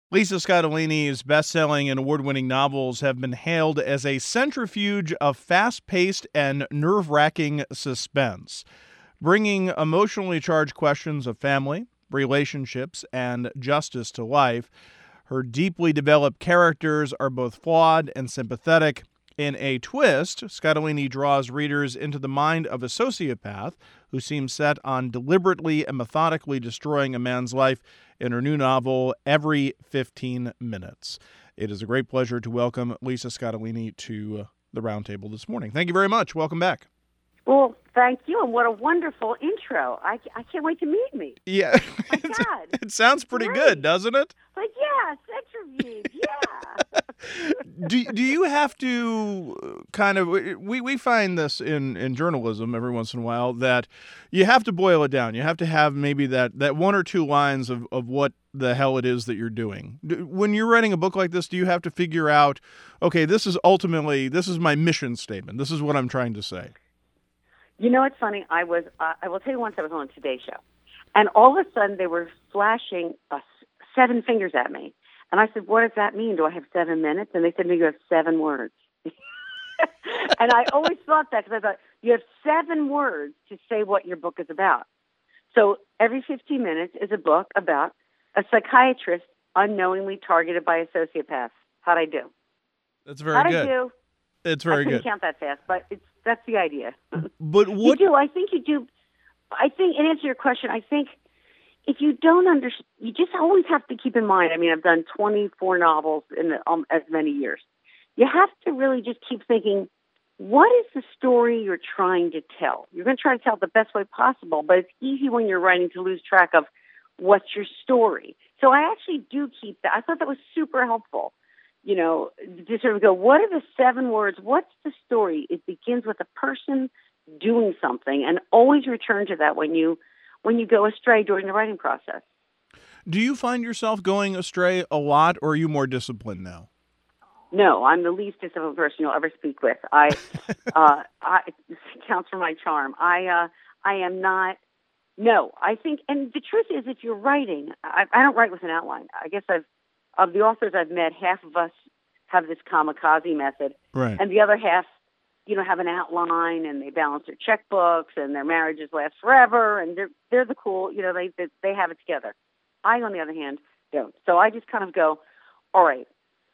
Lisa Scottolini's best-selling and award-winning novels have been hailed as a centrifuge of fast-paced and nerve-wracking suspense, bringing emotionally charged questions of family, relationships, and justice to life. Her deeply developed characters are both flawed and sympathetic. In a twist, Scottolini draws readers into the mind of a sociopath who seems set on deliberately and methodically destroying a man's life in her new novel, Every 15 Minutes. It is a great pleasure to welcome Lisa Scottolini to the Roundtable this morning. Thank you very much. Welcome back. Well, thank you, and what a wonderful intro. I can't wait to meet me. Yeah. My God. It sounds pretty good, doesn't it? Like, yeah, centrifuge, yeah. Do you have to kind of, we find this in journalism every once in a while, that you have to boil it down. You have to have maybe that one or two lines of what the hell it is that you're doing. When you're writing a book like this, do you have to figure out, okay, this is my mission statement. This is what I'm trying to say. You know, it's funny. I will tell you once I was on a Today Show, and all of a sudden they were flashing 7 fingers at me. And I said, what does that mean? Do I have 7 minutes? And they said, no, you have 7 words. And I always thought that because I thought, you have 7 words to say what your book is about. So Every 15 Minutes is a book about a psychiatrist unknowingly targeted by a sociopath. How'd I do? That's very good. How'd I do? It's very good. I couldn't count that fast, but that's the idea. But what you do? I think you do. I think, in answer to your question, I think if you don't understand, you just always have to keep in mind. I mean, I've done 24 novels in as many years. You have to really just keep thinking, what is the story you're trying to tell? You're going to try to tell it the best way possible, but it's easy when you're writing to lose track of what's your story. So I actually do keep that. I thought that was super helpful. You know, to sort of go, what are the 7 words? What's the story? It begins with a person doing something, and always return to that when you go astray during the writing process. Do you find yourself going astray a lot, or are you more disciplined now? No, I'm the least disciplined person you'll ever speak with. I it counts for my charm. I am not. No, I think, and the truth is, if you're writing, I don't write with an outline. I guess of the authors I've met, half of us have this kamikaze method, right, and the other half, have an outline, and they balance their checkbooks, and their marriages last forever, and they're the cool, they have it together. I, on the other hand, don't. So I just kind of go, all right,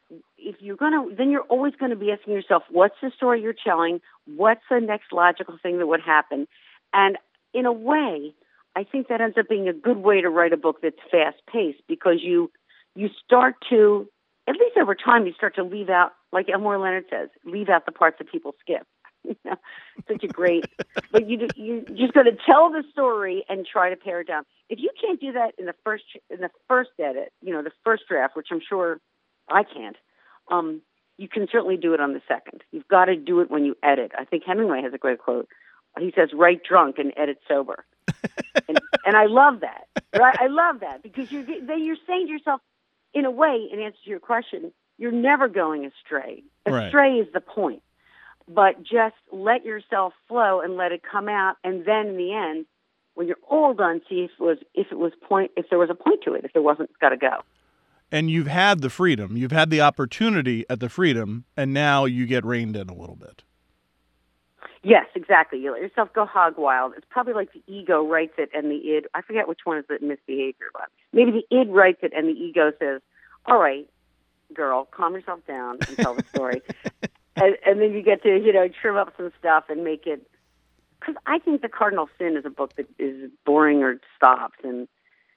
then you're always going to be asking yourself, what's the story you're telling? What's the next logical thing that would happen? And in a way, I think that ends up being a good way to write a book that's fast-paced, because you start to, at least over time, you start to leave out, like Elmore Leonard says, leave out the parts that people skip. Such a great, but you're just going to tell the story and try to pare it down. If you can't do that in the first edit, the first draft, which I'm sure I can't, you can certainly do it on the second. You've got to do it when you edit. I think Hemingway has a great quote. He says, write drunk and edit sober. and I love that. Right? I love that, because you're saying to yourself, in a way, in answer to your question, you're never going astray. Astray is the point. But just let yourself flow and let it come out, and then in the end, when you're all done, see if there was a point to it. If there wasn't, it's got to go. And you've had the freedom, you've had the opportunity at the freedom, and now you get reined in a little bit. Yes, exactly. You let yourself go hog wild. It's probably like the ego writes it and the id, I forget which one is the misbehavior, but maybe the id writes it and the ego says, all right, girl, calm yourself down and tell the story. and then you get to, trim up some stuff and make it, because I think The Cardinal Sin is a book that is boring or stops. And,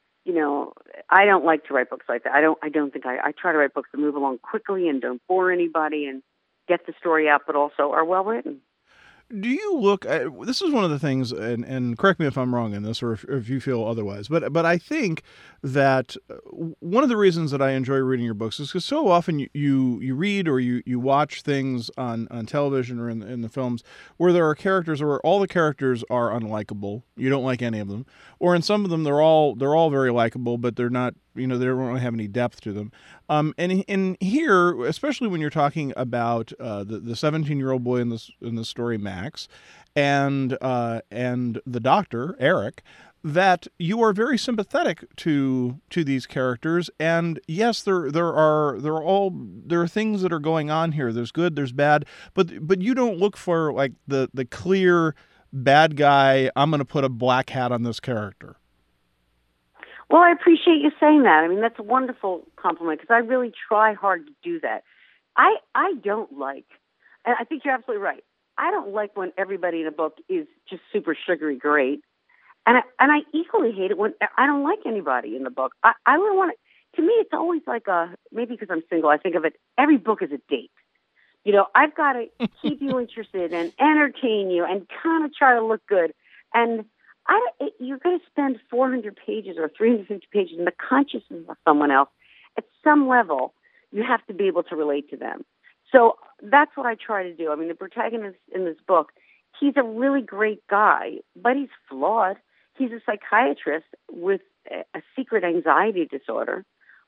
I don't like to write books like that. I don't think I try to write books that move along quickly and don't bore anybody and get the story out, but also are well written. Do you look at, this is one of the things, and correct me if I'm wrong in this, or if you feel otherwise, but I think that one of the reasons that I enjoy reading your books is because so often you read or you watch things on television or in the films where there are characters where all the characters are unlikable. You don't like any of them. Or in some of them, they're all very likable, but they're not, they don't really have any depth to them. And in here, especially when you're talking about the 17-year-old boy in this story, Max, and the doctor, Eric, that you are very sympathetic to these characters, and yes, there are things that are going on here. There's good, there's bad, but you don't look for like the clear bad guy. I'm going to put a black hat on this character. Well, I appreciate you saying that. I mean, that's a wonderful compliment because I really try hard to do that. I don't like, and I think you're absolutely right. I don't like when everybody in a book is just super sugary great. And I equally hate it when I don't like anybody in the book. I really want to me, it's always like maybe because I'm single, I think of it, every book is a date. You know, I've got to keep you interested and entertain you and kind of try to look good. And you're going to spend 400 pages or 350 pages in the consciousness of someone else. At some level, you have to be able to relate to them. So that's what I try to do. I mean, the protagonist in this book, he's a really great guy, but he's flawed. He's a psychiatrist with a secret anxiety disorder.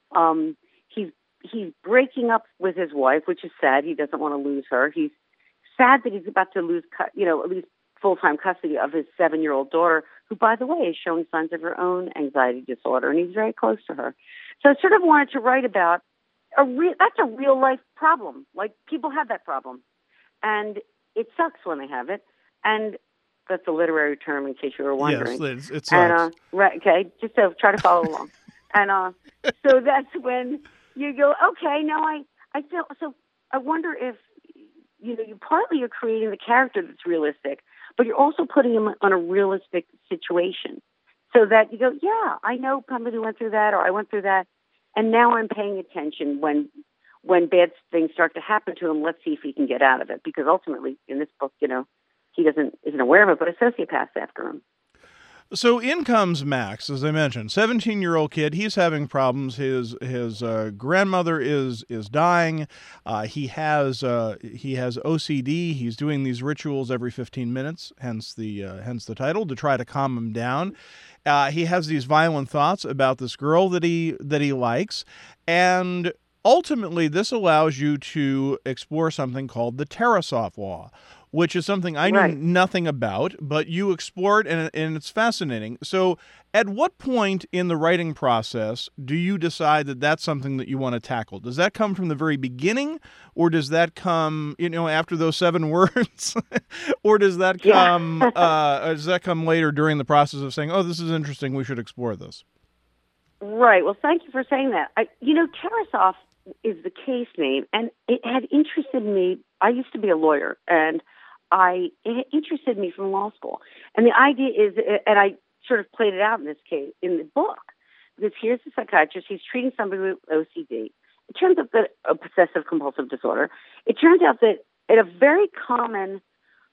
He's breaking up with his wife, which is sad. He doesn't want to lose her. He's sad that he's about to lose, at least full-time custody of his 7-year-old daughter, who, by the way, is showing signs of her own anxiety disorder, and he's very close to her. So I sort of wanted to write about that's a real-life problem. Like, people have that problem, and it sucks when they have it, and that's a literary term, in case you were wondering. Yes, it sucks. And, right, okay, just so try to follow along. And so that's when you go, okay, now I feel, so I wonder if, you partly you're creating the character that's realistic, but you're also putting him on a realistic situation so that you go, yeah, I know somebody went through that, or I went through that, and now I'm paying attention when bad things start to happen to him. Let's see if he can get out of it, because ultimately in this book, he isn't aware of it, but a sociopath's after him. So in comes Max, as I mentioned, 17-year-old kid. He's having problems. His grandmother is dying. He has OCD. He's doing these rituals every 15 minutes, hence the title, to try to calm him down. He has these violent thoughts about this girl that he likes, and ultimately this allows you to explore something called the Tarasov Law, which is something I knew nothing about, but you explore it, and it's fascinating. So at what point in the writing process do you decide that that's something that you want to tackle? Does that come from the very beginning, or does that come, after those 7 words? Or does that come later during the process of saying, oh, this is interesting, we should explore this? Right. Well, thank you for saying that. Tarasov is the case name, and it had interested me. I used to be a lawyer, and it interested me from law school. And the idea is, and I sort of played it out in this case, in the book, because here's the psychiatrist, he's treating somebody with OCD. It turns out that obsessive compulsive disorder, it turns out that a very common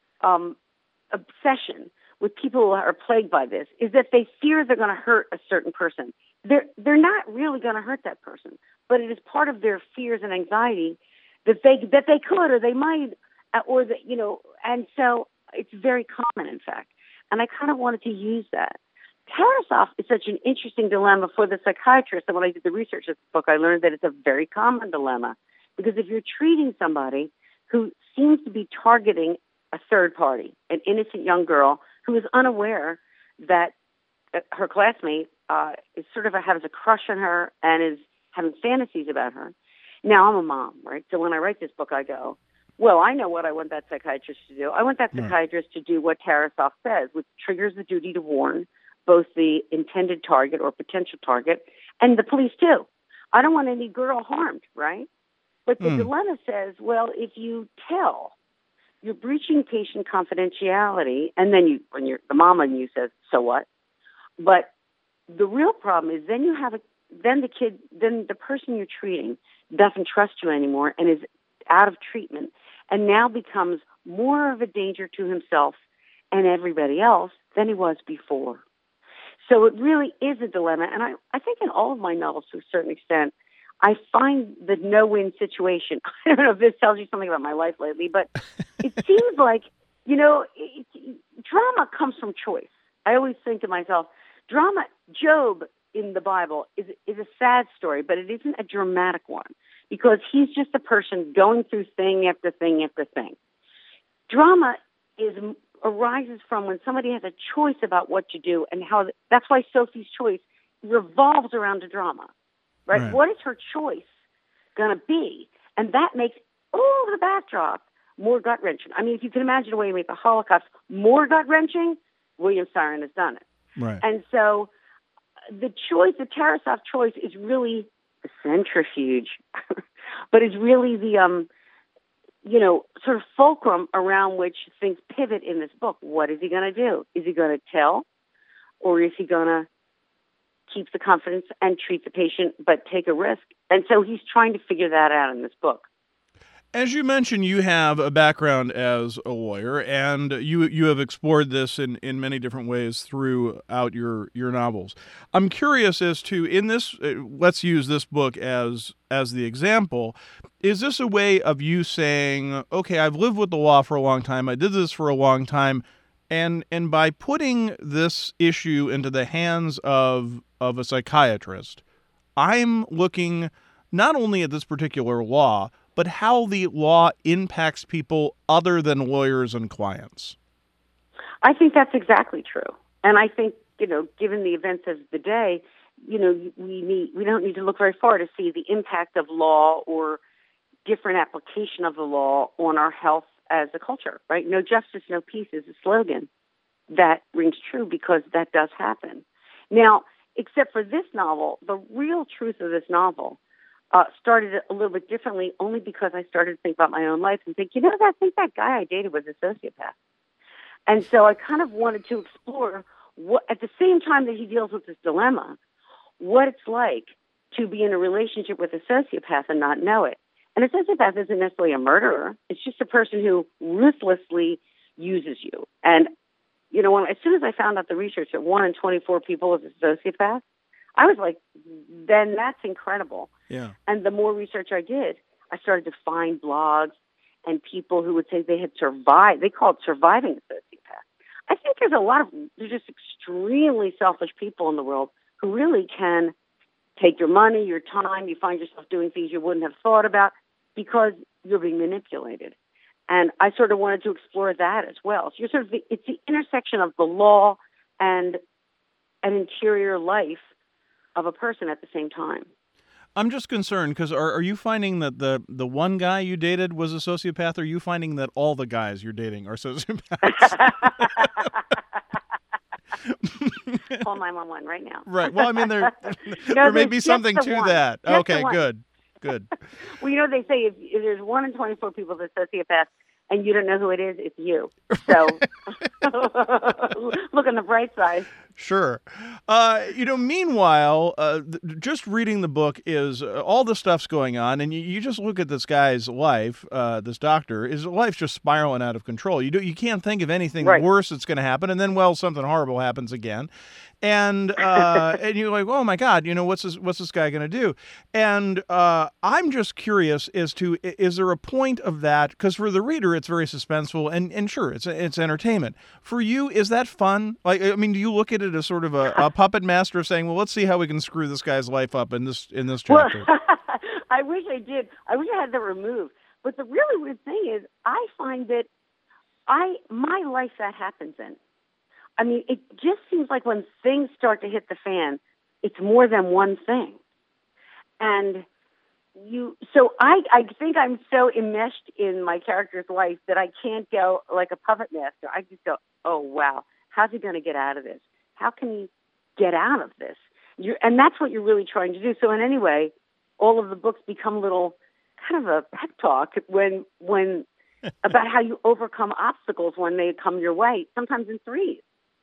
obsession with people who are plagued by this is that they fear they're going to hurt a certain person. They're not really going to hurt that person, but it is part of their fears and anxiety that they could, or they might, or that, and so it's very common, in fact. And I kind of wanted to use that. Tarasov is such an interesting dilemma for the psychiatrist, and when I did the research of this book, I learned that it's a very common dilemma, because if you're treating somebody who seems to be targeting a third party, an innocent young girl who is unaware that her classmate is sort of has a crush on her and is having fantasies about her. Now, I'm a mom, right? So when I write this book, I go, well, I know what I want that psychiatrist to do. I want that psychiatrist to do what Tarasov says, which triggers the duty to warn both the intended target or potential target and the police too. I don't want any girl harmed, right? But the dilemma says, well, if you tell, you're breaching patient confidentiality, and then the mom in you says, so what? But the real problem is then the person you're treating doesn't trust you anymore and is out of treatment, and now becomes more of a danger to himself and everybody else than he was before. So it really is a dilemma, and I think in all of my novels, to a certain extent, I find the no-win situation. I don't know if this tells you something about my life lately, but it seems like, drama comes from choice. I always think to myself, Job in the Bible is a sad story, but it isn't a dramatic one, because he's just a person going through thing after thing after thing. Drama is arises from when somebody has a choice about what to do, and how that's why Sophie's choice revolves around a drama, right? What is her choice going to be? And that makes all the backdrop more gut-wrenching. I mean, if you can imagine a way to make the Holocaust more gut-wrenching, William Styron has done it. Right. And so the choice, the Tarasov choice, is really the centrifuge, but it's really the, sort of fulcrum around which things pivot in this book. What is he going to do? Is he going to tell, or is he going to keep the confidence and treat the patient but take a risk? And so he's trying to figure that out in this book. As you mentioned, you have a background as a lawyer, and you have explored this in many different ways throughout your novels. I'm curious as to, in this, let's use this book as the example, is this a way of you saying, okay, I've lived with the law for a long time, I did this for a long time, and by putting this issue into the hands of a psychiatrist, I'm looking not only at this particular law, but how the law impacts people other than lawyers and clients? I think that's exactly true. And I think, given the events of the day, we don't need to look very far to see the impact of law or different application of the law on our health as a culture, right? No justice, no peace is a slogan that rings true because that does happen. Now, except for this novel, the real truth of this novel started a little bit differently, only because I started to think about my own life and think, I think that guy I dated was a sociopath. And so I kind of wanted to explore, what, at the same time that he deals with this dilemma, what it's like to be in a relationship with a sociopath and not know it. And a sociopath isn't necessarily a murderer. It's just a person who ruthlessly uses you. And, as soon as I found out the research that 1 in 24 people is a sociopath, I was like, then that's incredible. Yeah. And the more research I did, I started to find blogs and people who would say they had survived. They call it surviving a sociopath. I think there's just extremely selfish people in the world who really can take your money, your time. You find yourself doing things you wouldn't have thought about because you're being manipulated. And I sort of wanted to explore that as well. So it's the intersection of the law and an interior life of a person at the same time. I'm just concerned because are you finding that the one guy you dated was a sociopath, or are you finding that all the guys you're dating are sociopaths? Call 911 right now. Right. Well, I mean, there may be something to that. Okay, good. Well, they say if there's 1 in 24 people that's sociopaths and you don't know who it is, it's you. So look on the bright side. Sure. Meanwhile, just reading the book is all the stuff's going on, and you just look at this guy's life, this doctor, his life's just spiraling out of control. You can't think of anything worse that's going to happen, and then, something horrible happens again. And and you're like, oh my God, what's this guy going to do? And I'm just curious as to, is there a point of that? Because for the reader, it's very suspenseful, and sure, it's entertainment. For you, is that fun? Like, I mean, do you look at it as sort of a puppet master saying, well, let's see how we can screw this guy's life up in this chapter? Well, I wish I did. I wish I had that removed. But the really weird thing is, I find that my life that happens in. I mean, it just seems like when things start to hit the fan, it's more than one thing. And so I think I'm so enmeshed in my character's life that I can't go like a puppet master. I just go, oh, wow, how's he going to get out of this? How can he get out of this? And that's what you're really trying to do. So in any way, all of the books become little kind of a pep talk when about how you overcome obstacles when they come your way, sometimes in threes.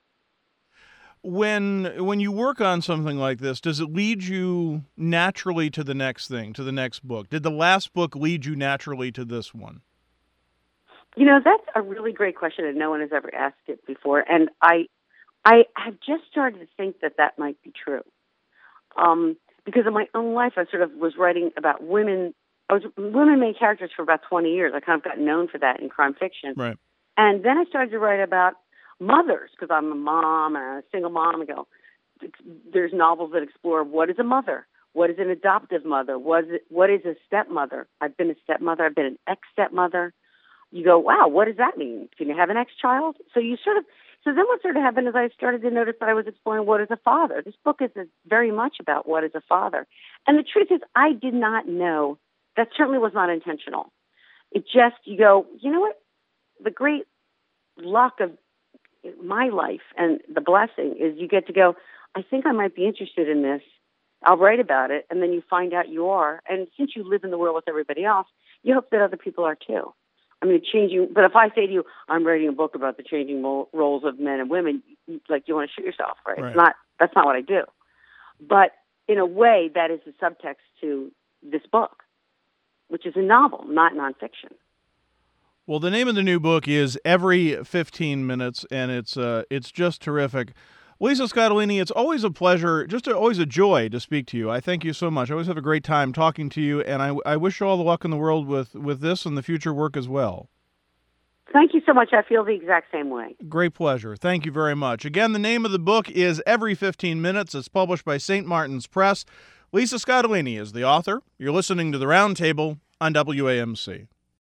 When you work on something like this, does it lead you naturally to the next thing, to the next book? Did the last book lead you naturally to this one? That's a really great question, and no one has ever asked it before. And I have just started to think that might be true. Because in my own life, I sort of was writing about women. I was women main characters for about 20 years. I kind of got known for that in crime fiction. Right. And then I started to write about mothers, because I'm a mom and a single mom. There's novels that explore what is a mother, what is an adoptive mother, what is a stepmother. I've been a stepmother, I've been an ex-stepmother. you go, wow, what does that mean? Can you have an ex-child? So then what sort of happened is I started to notice that I was exploring what is a father. This book is very much about what is a father. And the truth is, I did not know. That certainly was not intentional. It just, you go, you know what? The great luck of my life and the blessing is you get to go, I think I might be interested in this. I'll write about it. And then you find out you are. And since you live in the world with everybody else, you hope that other people are too. I mean, changing. But if I say to you, I'm writing a book about the changing roles of men and women, like you want to shoot yourself, right? Right. That's not what I do. But in a way, that is the subtext to this book, which is a novel, not nonfiction. Well, the name of the new book is Every 15 Minutes, and it's just terrific. Lisa Scottoline, it's always a pleasure, always a joy to speak to you. I thank you so much. I always have a great time talking to you, and I wish you all the luck in the world with this and the future work as well. Thank you so much. I feel the exact same way. Great pleasure. Thank you very much. Again, the name of the book is Every 15 Minutes. It's published by St. Martin's Press. Lisa Scottoline is the author. You're listening to The Roundtable on WAMC.